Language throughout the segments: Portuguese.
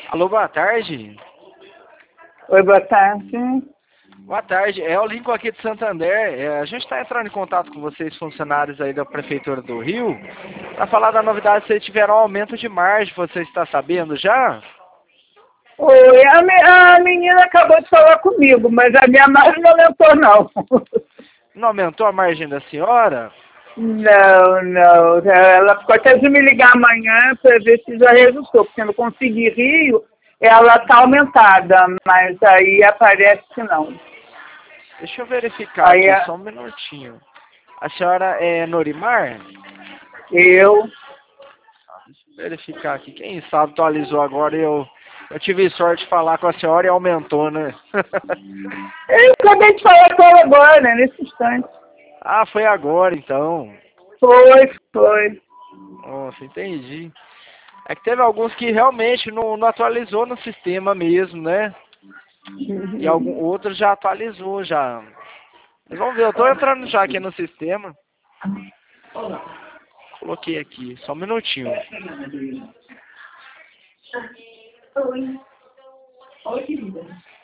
Alô, boa tarde. Oi, boa tarde. Boa tarde. É o Lincoln aqui de Santander. A gente está entrando em contato com vocês, funcionários aí da Prefeitura do Rio, para falar da novidade, se vocês tiveram um aumento de margem, você está sabendo já? Oi, a menina acabou de falar comigo, mas a minha margem não aumentou, não. Não aumentou a margem da senhora? Não, não. Ela ficou até de me ligar amanhã para ver se já resultou, porque no Conseguir Rio ela está aumentada, mas aí aparece que não. Deixa eu verificar Aí aqui, só um minutinho. A senhora é Norimar? eu Deixa eu verificar aqui. Quem sabe atualizou agora e eu tive sorte de falar com a senhora e aumentou, né? eu acabei de falar com ela agora, nesse instante. Ah, foi agora então. Foi. Nossa, entendi. É que teve alguns que realmente não atualizou no sistema mesmo, né? E algum outros já atualizou já. Mas vamos ver, eu tô entrando já aqui no sistema. Coloquei aqui, só um minutinho. Oi, querida.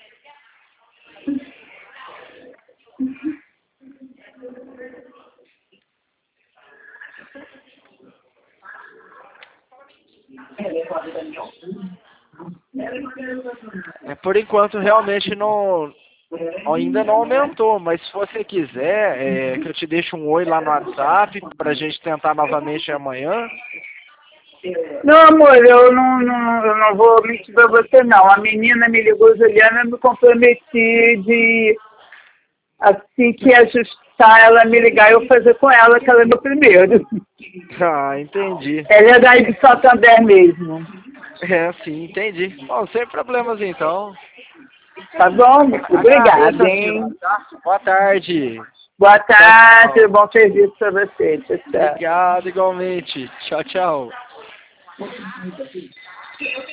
Por enquanto realmente não, ainda não aumentou, mas se você quiser, que eu te deixe um oi lá no WhatsApp pra gente tentar novamente amanhã. Não, amor, eu não vou mentir pra você, não. A menina me ligou, Juliana, eu me comprometi de, assim que ajustar, ela me ligar, eu fazer com ela, que ela é meu primeiro. Ah, entendi. Ela é daí de Santander mesmo. É, sim, entendi. Bom, sem problemas então. Tá bom? Muito Agradeço obrigada, a hein? senhora, tá? Boa tarde. Boa Tchau, tarde, tchau. bom serviço pra você. Tchau, tchau. Obrigado igualmente. Tchau, tchau.